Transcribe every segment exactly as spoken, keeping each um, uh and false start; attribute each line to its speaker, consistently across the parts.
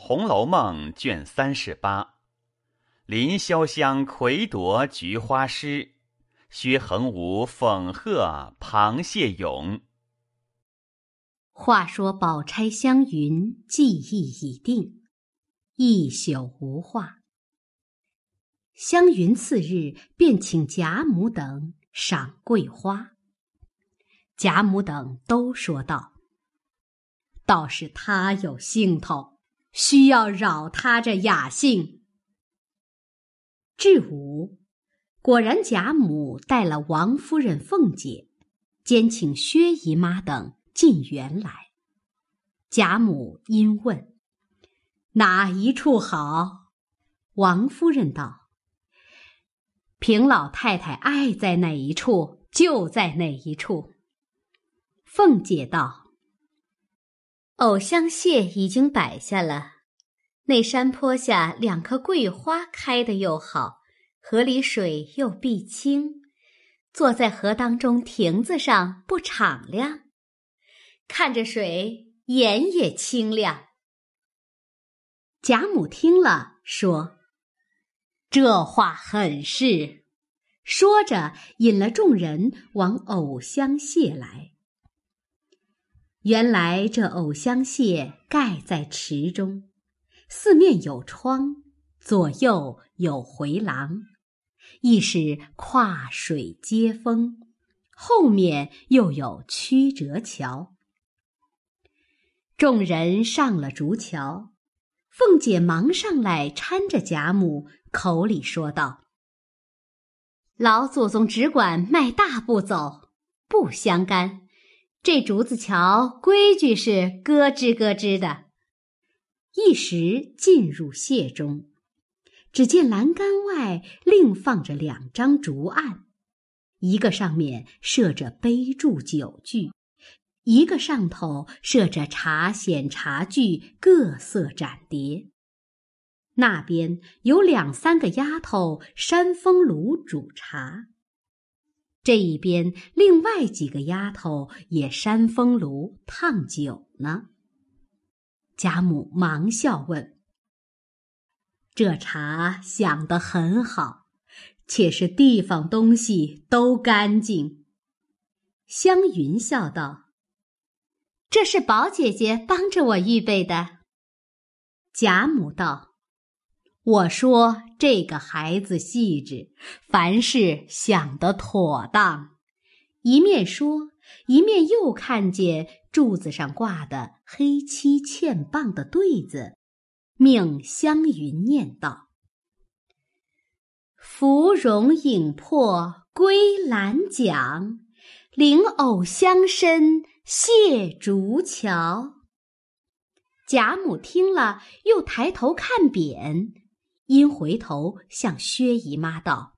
Speaker 1: 红楼梦》卷三十八，林潇湘魁夺菊花诗，薛衡武讽贺螃蟹咏。
Speaker 2: 话说宝钗湘云计议已定，一宿无话。湘云次日便请贾母等赏桂花，贾母等都说道：倒是他有兴头，需要扰他这雅兴。至午，果然贾母带了王夫人、凤姐，兼请薛姨妈等进园来。贾母因问：哪一处好？王夫人道：平老太太爱在哪一处，就在哪一处。凤姐道：藕香榭已经摆下了，那山坡下两棵桂花开得又好，河里水又碧清，坐在河当中亭子上不敞亮，看着水眼也清亮。贾母听了说：这话很是。说着引了众人往藕香榭来。原来这藕香榭盖在池中，四面有窗，左右有回廊，亦是跨水接风，后面又有曲折桥。众人上了竹桥，凤姐忙上来搀着贾母，口里说道：老祖宗只管迈大步走，不相干，这竹子桥规矩是咯吱咯吱的。一时进入榭中，只见栏杆外另放着两张竹案，一个上面设着杯箸酒具，一个上头设着茶筅茶具，各色盏碟。那边有两三个丫头扇风炉煮茶，这一边另外几个丫头也扇风炉烫酒呢。贾母忙笑问：这茶想得很好，且是地方东西都干净。湘云笑道：这是宝姐姐帮着我预备的。贾母道：我说这个孩子细致，凡事想得妥当。一面说，一面又看见柱子上挂的黑漆嵌棒的对子，命湘云念道：芙蓉影破归兰桨，菱藕香深谢竹桥。贾母听了，又抬头看匾，因回头向薛姨妈道：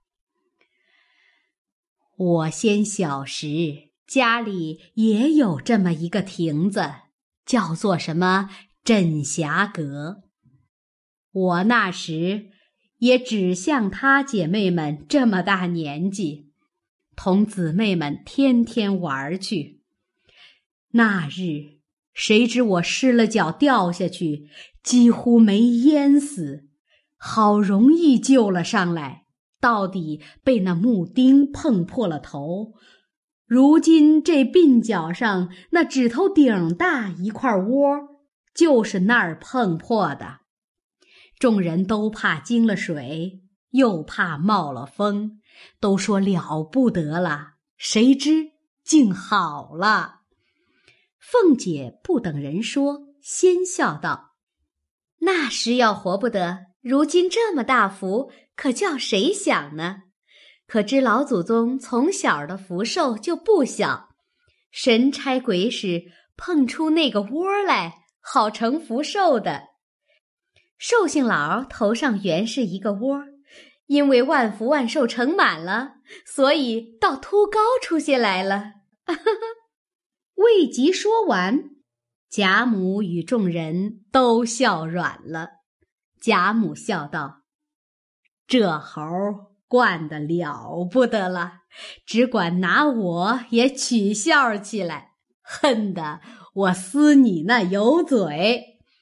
Speaker 2: 我先小时家里也有这么一个亭子，叫做什么枕霞阁。我那时也只像她姐妹们这么大年纪，同姊妹们天天玩去。那日谁知我失了脚掉下去，几乎没淹死，好容易救了上来，到底被那木钉碰破了头。如今这鬓角上那指头顶大一块窝，就是那儿碰破的。众人都怕惊了水，又怕冒了风，都说了不得了，谁知竟好了。凤姐不等人说，先笑道：那时要活不得，如今这么大福，可叫谁想呢？可知老祖宗从小的福寿就不小，神差鬼使碰出那个窝来，好成福寿的。寿星老头上原是一个窝，因为万福万寿盛满了，所以倒凸高出些来了。未及说完，贾母与众人都笑软了。贾母笑道：这猴惯得了不得了，只管拿我也取笑起来，恨得我撕你那油嘴。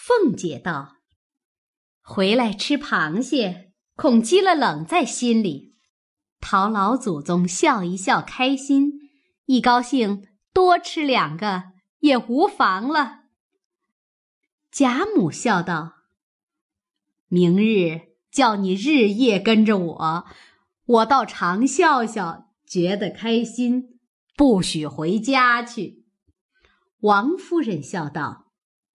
Speaker 2: 凤姐道：“回来吃螃蟹，恐积了冷在心里。讨老祖宗笑一笑开心，一高兴多吃两个也无妨了。”贾母笑道：“明日叫你日夜跟着我，我倒常笑笑，觉得开心，不许回家去。”王夫人笑道：“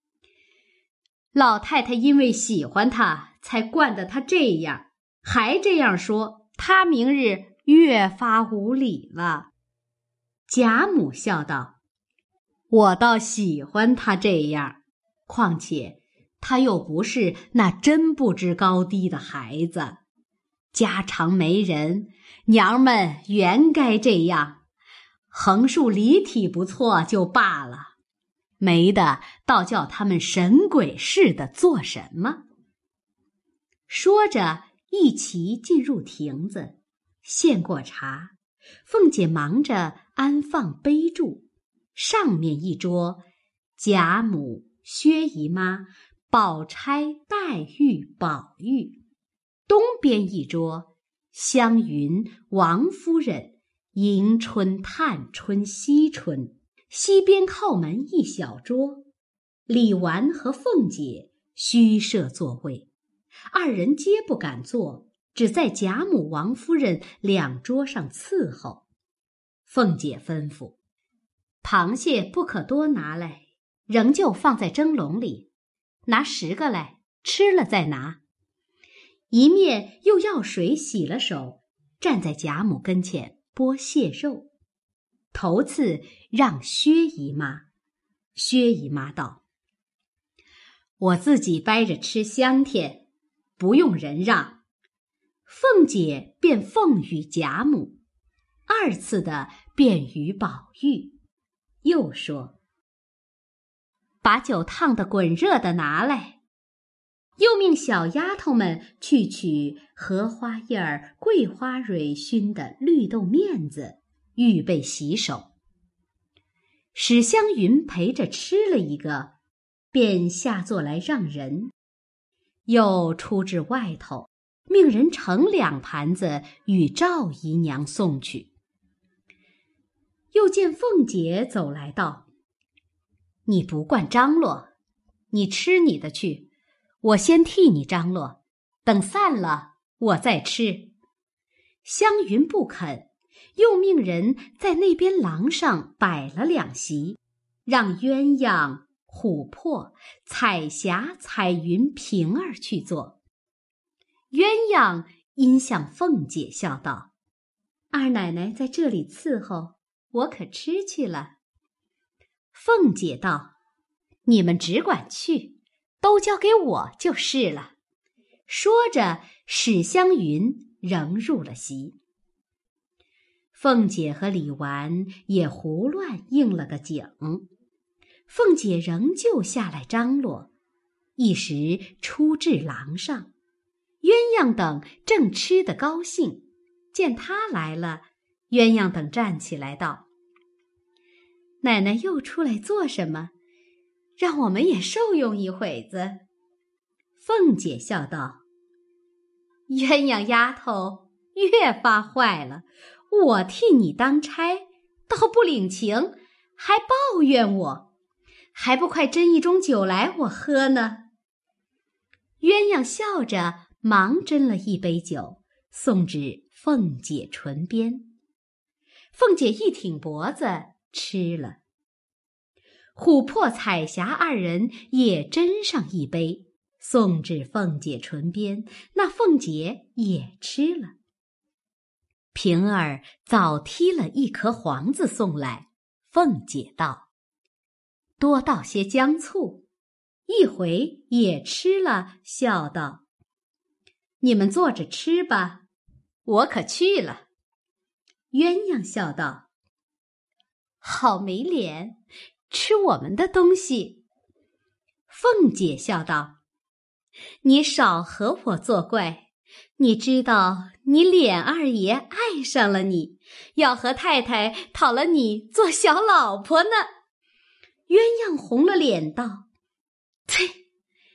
Speaker 2: 老太太因为喜欢他，才惯得他这样，还这样说，他明日越发无礼了。”贾母笑道：“我倒喜欢他这样，况且他又不是那真不知高低的孩子，家常没人，娘们原该这样，横竖离体不错就罢了，没的倒叫他们神鬼似的做什么。”说着一齐进入亭子，献过茶，凤姐忙着安放杯箸，上面一桌贾母、薛姨妈、宝钗、黛玉、宝玉，东边一桌湘云、王夫人、迎春、探春、惜春，西边靠门一小桌，李纨和凤姐虚设座位，二人皆不敢坐，只在贾母、王夫人两桌上伺候。凤姐吩咐：“螃蟹不可多拿来，仍旧放在蒸笼里，拿十个来，吃了再拿。”一面又要水洗了手，站在贾母跟前剥蟹肉。头次让薛姨妈，薛姨妈道：“我自己掰着吃香甜，不用人让。”凤姐便奉与贾母，二次的便与宝玉，又说：“把酒烫得滚热的拿来。”又命小丫头们去取荷花叶儿、桂花蕊熏的绿豆面子，预备洗手。史湘云陪着吃了一个，便下座来让人，又出至外头，命人盛两盘子与赵姨娘送去。又见凤姐走来道：“你不惯张罗，你吃你的去，我先替你张罗，等散了我再吃。”湘云不肯，又命人在那边廊上摆了两席，让鸳鸯、琥珀、彩霞、彩云、平儿去坐。鸳鸯因向凤姐笑道：“二奶奶在这里伺候，我可吃去了。”凤姐道：“你们只管去，都交给我就是了。”说着，史湘云仍入了席。凤姐和李纨也胡乱应了个景。凤姐仍旧下来张罗，一时出至廊上，鸳鸯等正吃得高兴，见她来了，鸳鸯等站起来道：“奶奶又出来做什么？让我们也受用一会子。”凤姐笑道：“鸳鸯丫头越发坏了，我替你当差，倒不领情，还抱怨我，还不快斟一盅酒来我喝呢？”鸳鸯笑着忙斟了一杯酒，送至凤姐唇边。凤姐一挺脖子吃了。琥珀、彩霞二人也斟上一杯，送至凤姐唇边，那凤姐也吃了。平儿早剔了一颗黄子送来，凤姐道：“多倒些姜醋。”一回也吃了，笑道：“你们坐着吃吧，我可去了。”鸳鸯笑道：“好没脸，吃我们的东西。”凤姐笑道：“你少和我作怪，你知道你琏二爷爱上了你，要和太太讨了你做小老婆呢。”鸳鸯红了脸道：“啐，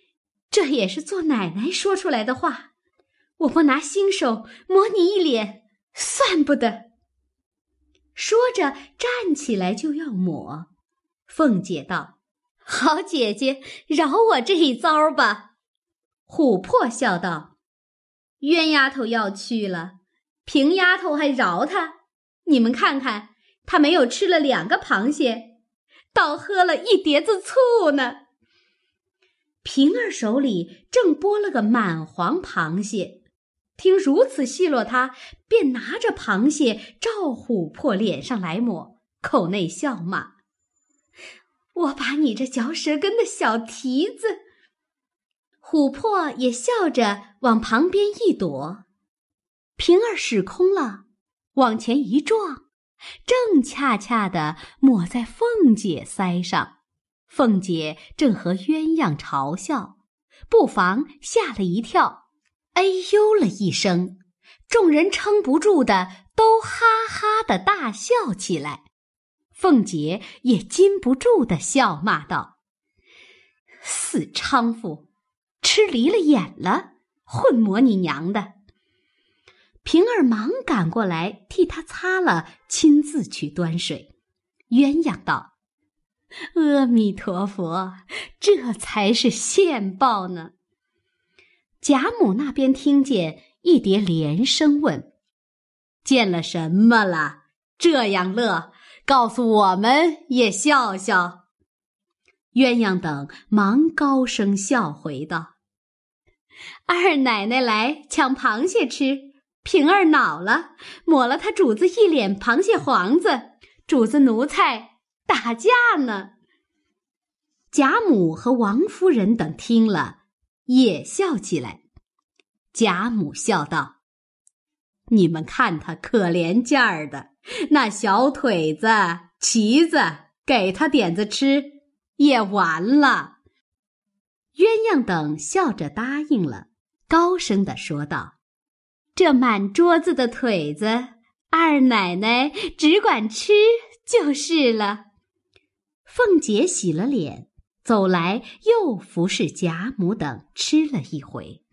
Speaker 2: 这也是做奶奶说出来的话，我不拿新手抹你一脸，算不得。说着站起来就要抹。凤姐道：好姐姐，饶我这一遭吧。琥珀笑道：冤丫头要去了，平丫头还饶她？你们看看，她没有吃了两个螃蟹，倒喝了一碟子醋呢。平儿手里正剥了个满黄螃蟹，听如此奚落他，便拿着螃蟹照琥珀脸上来抹，口内笑骂：我把你这嚼舌根的小蹄子！琥珀也笑着往旁边一躲，平儿使空了，往前一撞，正恰恰地抹在凤姐腮上。凤姐正和鸳鸯嘲笑，不妨吓了一跳，哎呦了一声，众人撑不住的都哈哈的大笑起来。凤姐也禁不住的笑骂道：死娼妇，吃离了眼了，混魔你娘的！平儿忙赶过来替她擦了，亲自去端水。鸳鸯道：阿弥陀佛，这才是现报呢。贾母那边听见，一叠连声问：见了什么了？这样乐，告诉我们也笑笑。鸳鸯等忙高声笑回道：二奶奶来抢螃蟹吃，平儿恼了，抹了她主子一脸螃蟹黄子，主子奴才打架呢。贾母和王夫人等听了，也笑起来。贾母笑道：你们看他可怜劲儿的，那小腿子、旗子，给他点子吃，也完了。鸳鸯等笑着答应了，高声地说道：这满桌子的腿子，二奶奶只管吃就是了。凤姐洗了脸，走来又服侍贾母等吃了一回。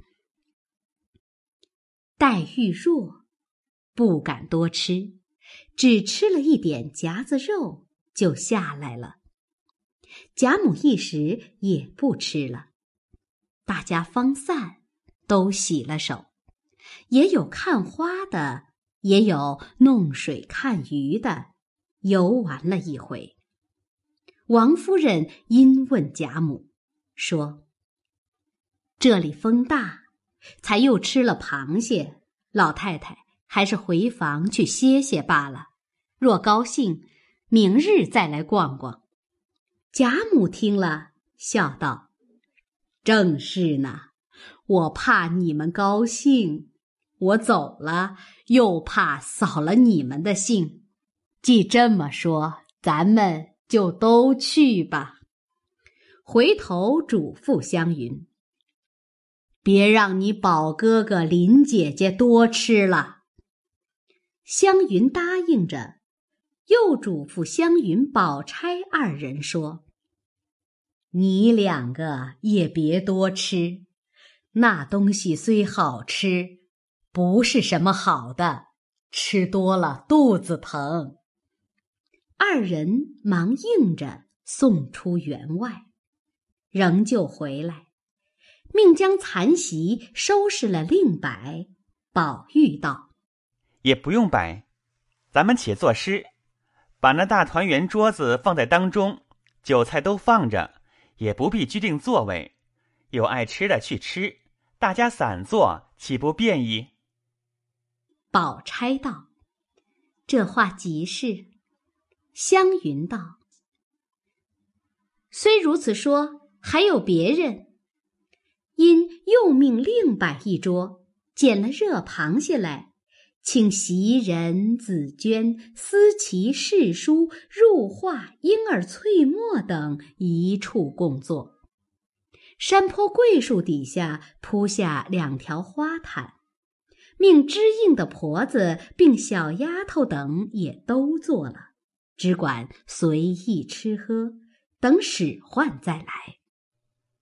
Speaker 2: 黛玉弱，不敢多吃，只吃了一点夹子肉就下来了。贾母一时也不吃了。大家方散，都洗了手，也有看花的，也有弄水看鱼的，游玩了一回。王夫人因问贾母，说：这里风大，才又吃了螃蟹，老太太还是回房去歇歇罢了，若高兴，明日再来逛逛。贾母听了，笑道：正是呢，我怕你们高兴，我走了又怕扫了你们的兴，既这么说，咱们就都去吧。回头嘱咐湘云：别让你宝哥哥林姐姐多吃了。湘云答应着，又嘱咐湘云、宝钗二人说：你两个也别多吃，那东西虽好吃，不是什么好的，吃多了肚子疼。二人忙应着，送出园外，仍旧回来，命将残席收拾了另摆。宝玉道：
Speaker 1: 也不用摆，咱们且作诗，把那大团圆桌子放在当中，酒菜都放着，也不必拘定座位，有爱吃的去吃，大家散坐，岂不便宜？
Speaker 2: 宝钗道：这话极是。湘云道：虽如此说，还有别人。因又命另摆一桌，捡了热螃蟹来，请袭人、紫鹃、思琪、世书、入画、莺儿、翠墨等一处共坐。山坡桂树底下铺下两条花毯，命知应的婆子并小丫头等也都坐了，只管随意吃喝，等使唤再来。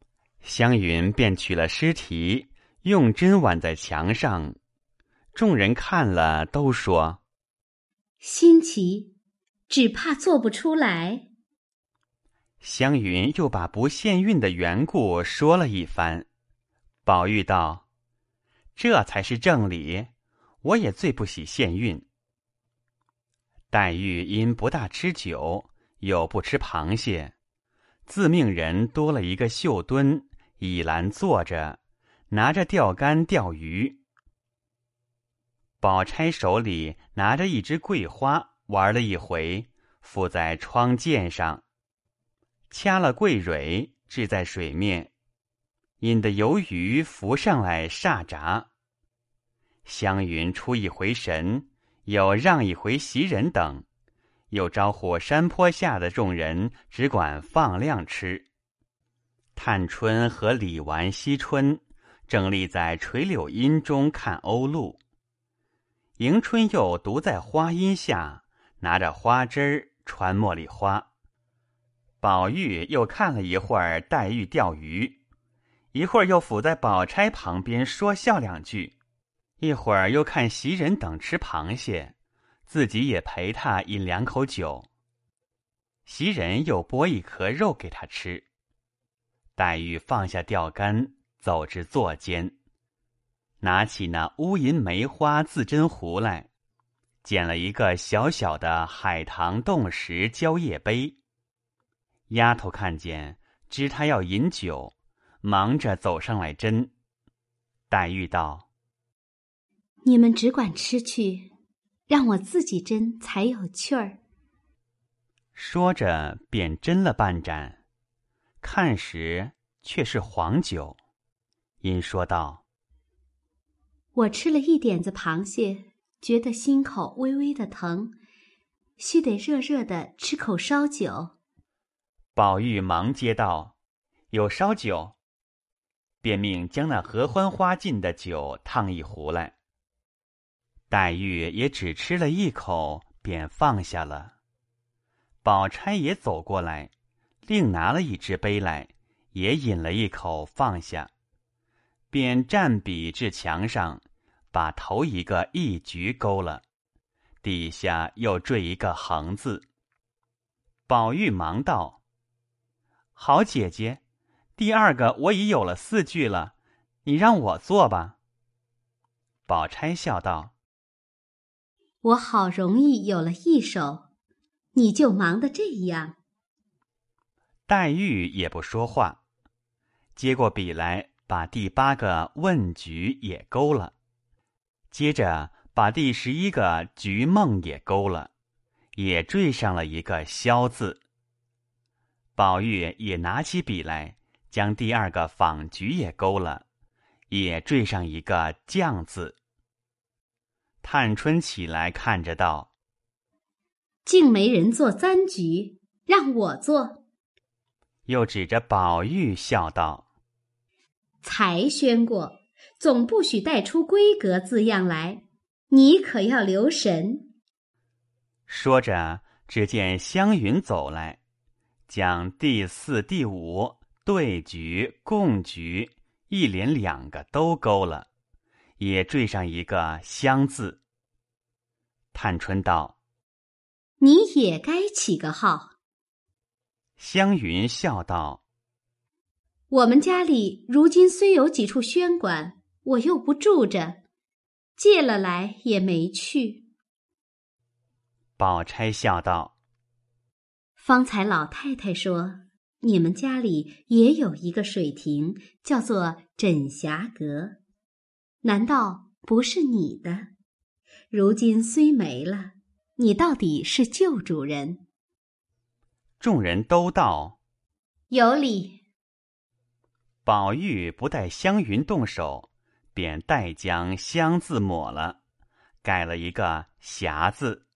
Speaker 1: 湘云便取了尸体，用针挽在墙上。众人看了，都说
Speaker 2: 新奇，只怕做不出来。
Speaker 1: 湘云又把不限孕的缘故说了一番。宝玉道：这才是正理，我也最不喜限孕。黛玉因不大吃酒，又不吃螃蟹，自命人多了一个绣墩，倚栏坐着，拿着钓竿钓鱼。宝钗手里拿着一枝桂花，玩了一回，附在窗涧上，掐了桂蕊，置在水面，引得游鱼浮上来煞闸。湘云出一回神，又让一回袭人等，又招呼山坡下的众人只管放量吃。探春和李纨、惜春正立在垂柳荫中看鸥鹭，迎春又独在花荫下，拿着花枝儿穿茉莉花。宝玉又看了一会儿黛玉钓鱼，一会儿又伏在宝钗旁边说笑两句，一会儿又看袭人等吃螃蟹，自己也陪他饮两口酒。袭人又剥一颗肉给他吃。黛玉放下钓竿，走至座间，拿起那乌银梅花自斟壶来，捡了一个小小的海棠冻石蕉叶杯。丫头看见，知他要饮酒，忙着走上来斟。黛玉道：
Speaker 2: 你们只管吃去，让我自己斟才有趣儿。
Speaker 1: 说着便斟了半盏，看时却是黄酒。因说道：
Speaker 2: 我吃了一点子螃蟹，觉得心口微微的疼，须得热热的吃口烧酒。
Speaker 1: 宝玉忙接道：有烧酒。便命将那合欢花浸的酒烫一壶来。黛玉也只吃了一口，便放下了。宝钗也走过来，另拿了一只杯来，也饮了一口，放下，便蘸笔至墙上，把头一个一局勾了，底下又缀一个横字。宝玉忙道：好姐姐，第二个我已有了四句了，你让我做吧。宝钗笑道：
Speaker 2: 我好容易有了一首，你就忙得这样。
Speaker 1: 黛玉也不说话，接过笔来，把第八个问局也勾了，接着把第十一个菊梦也勾了，也缀上了一个萧字。宝玉也拿起笔来，将第二个访菊也勾了，也缀上一个将字。探春起来看着道：
Speaker 2: 竟没人做簪局，让我做。
Speaker 1: 又指着宝玉笑道：
Speaker 2: 才宣过，总不许带出闺阁字样来，你可要留神。
Speaker 1: 说着，只见湘云走来，将第四、第五、对局、共局一连两个都勾了，也缀上一个香字。探春道：
Speaker 2: 你也该起个号。
Speaker 1: 湘云笑道：
Speaker 2: 我们家里如今虽有几处轩馆，我又不住着，借了来也没去。
Speaker 1: 宝钗笑道：
Speaker 2: 方才老太太说，你们家里也有一个水亭，叫做枕霞阁，难道不是你的？如今虽没了，你到底是旧主人。
Speaker 1: 众人都道：
Speaker 2: 有理。
Speaker 1: 宝玉不待湘云动手，便代将香字抹了，改了一个霞字。